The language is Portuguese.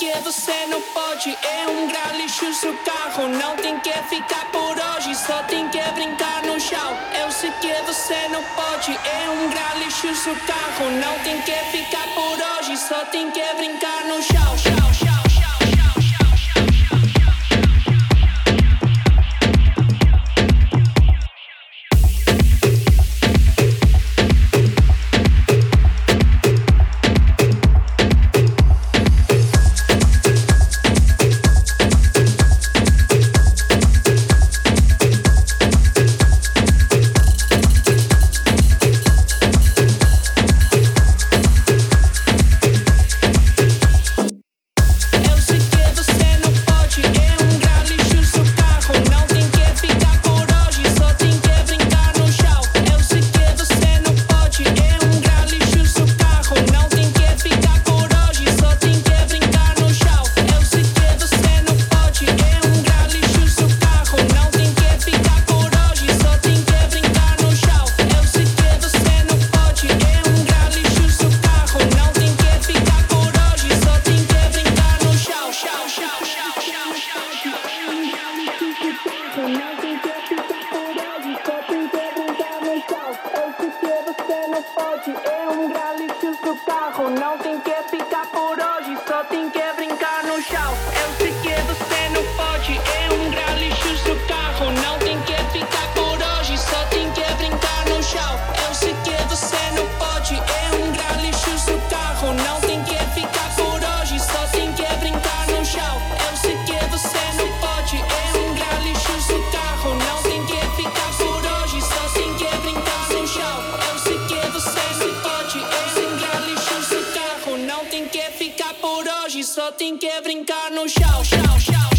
que você não pode. É um gralixo seu carro, não tem que ficar por hoje, só tem que brincar no chão. Eu sei que você não pode. É um gralixo seu carro, não tem que ficar por hoje, só tem que brincar no chão. É um gralixo seu carro, não tem que ficar por hoje, só tem que brincar no chão. Eu sei que você não pode. É um gralixo seu carro, não tem que ficar por hoje, só tem que brincar no chão. Eu sei que você não pode. É um gralixo seu carro, não tem que ficar por hoje, só tem que brincar no chão. Eu sei que você não pode. É um gralixo seu carro, não tem que ficar por hoje, só tem que brincar no chão. Eu sei que você não pode. É um gralixo seu carro, não tem que ficar por hoje, só tem que brincar no chão.